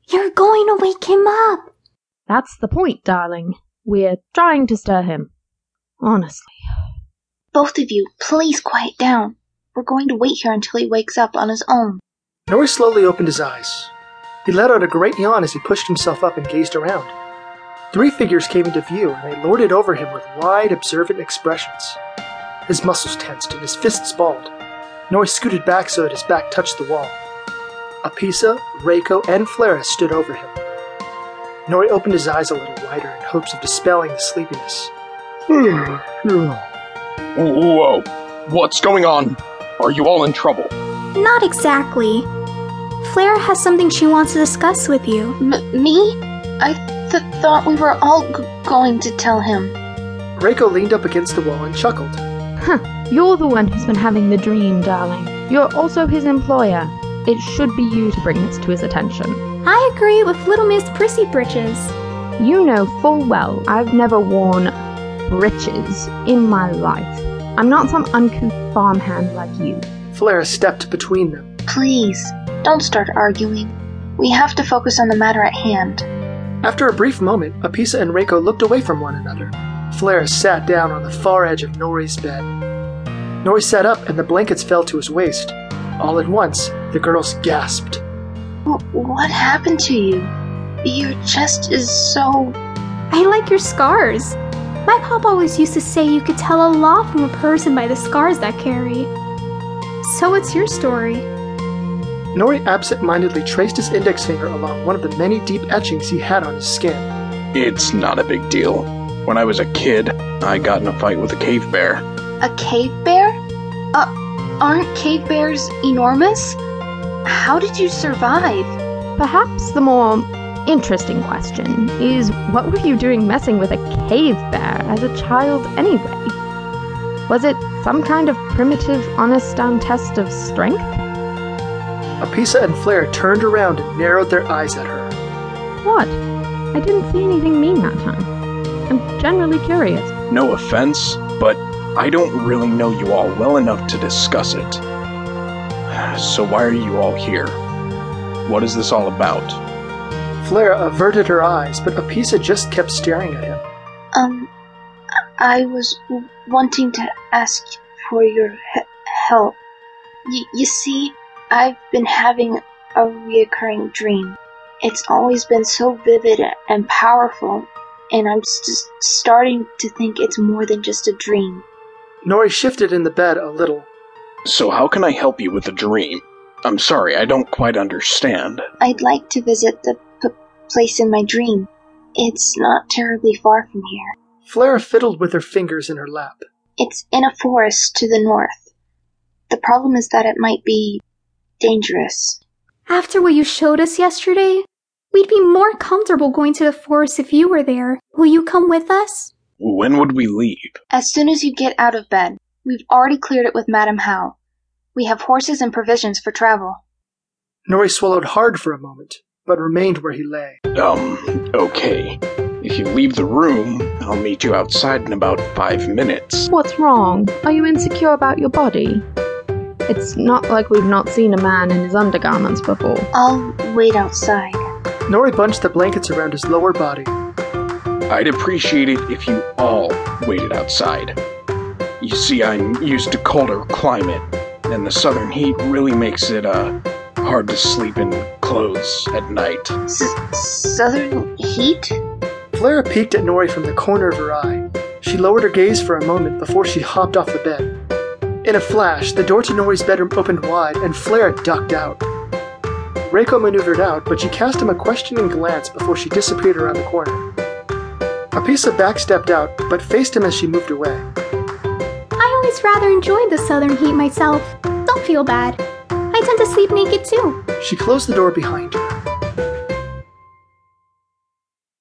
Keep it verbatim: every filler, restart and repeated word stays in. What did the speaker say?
You're going to wake him up! That's the point, darling. We're trying to stir him. Honestly. Both of you, please quiet down. We're going to wait here until he wakes up on his own. Nori slowly opened his eyes. He let out a great yawn as he pushed himself up and gazed around. Three figures came into view, and they lorded over him with wide, observant expressions. His muscles tensed and his fists balled. Nori scooted back so that his back touched the wall. Apisa, Reiko, and Flara stood over him. Nori opened his eyes a little wider in hopes of dispelling the sleepiness. Whoa, what's going on? Are you all in trouble? Not exactly. Flara has something she wants to discuss with you. M- me? I th- thought we were all g- going to tell him. Reiko leaned up against the wall and chuckled. Huh, you're the one who's been having the dream, darling. You're also his employer. It should be you to bring this to his attention. I agree with Little Miss Prissy Britches. You know full well I've never worn breeches in my life. I'm not some uncouth farmhand like you. Flara stepped between them. Please, don't start arguing. We have to focus on the matter at hand. After a brief moment, Apisa and Reiko looked away from one another. Flara sat down on the far edge of Nori's bed. Nori sat up and the blankets fell to his waist. All at once, the girls gasped. What happened to you? Your chest is so... I like your scars. My pop always used to say you could tell a lot from a person by the scars that carry. So what's your story? Nori absent-mindedly traced his index finger along one of the many deep etchings he had on his skin. It's not a big deal. When I was a kid, I got in a fight with a cave bear. A cave bear? Uh, aren't cave bears enormous? How did you survive? Perhaps the more interesting question is, what were you doing messing with a cave bear as a child anyway? Was it some kind of primitive, honest-down test of strength? Apisa and Flara turned around and narrowed their eyes at her. What? I didn't see anything mean that time. I'm generally curious. No offense, but I don't really know you all well enough to discuss it. So why are you all here? What is this all about? Flara averted her eyes, but Apisa just kept staring at him. Um, I was w- wanting to ask for your he- help. Y- you see, I've been having a reoccurring dream. It's always been so vivid and powerful, and I'm st- starting to think it's more than just a dream. Nori shifted in the bed a little. So how can I help you with the dream? I'm sorry, I don't quite understand. I'd like to visit the p- place in my dream. It's not terribly far from here. Flara fiddled with her fingers in her lap. It's in a forest to the north. The problem is that it might be dangerous. After what you showed us yesterday, we'd be more comfortable going to the forest if you were there. Will you come with us? When would we leave? As soon as you get out of bed. We've already cleared it with Madame Howe. We have horses and provisions for travel. Nori swallowed hard for a moment, but remained where he lay. Um, okay. If you leave the room, I'll meet you outside in about five minutes. What's wrong? Are you insecure about your body? It's not like we've not seen a man in his undergarments before. I'll wait outside. Nori bunched the blankets around his lower body. I'd appreciate it if you all waited outside. You see, I'm used to colder climate, and the southern heat really makes it, uh, hard to sleep in clothes at night. S- southern heat? Flara peeked at Nori from the corner of her eye. She lowered her gaze for a moment before she hopped off the bed. In a flash, the door to Nori's bedroom opened wide, and Flara ducked out. Reiko maneuvered out, but she cast him a questioning glance before she disappeared around the corner. Apisa backstepped out, but faced him as she moved away. I always rather enjoyed the southern heat myself. Don't feel bad. I tend to sleep naked too. She closed the door behind her.